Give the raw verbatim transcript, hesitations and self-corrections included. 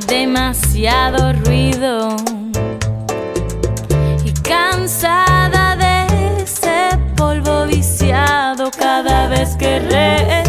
demasiado ruido y cansada de ese polvo viciado cada vez que re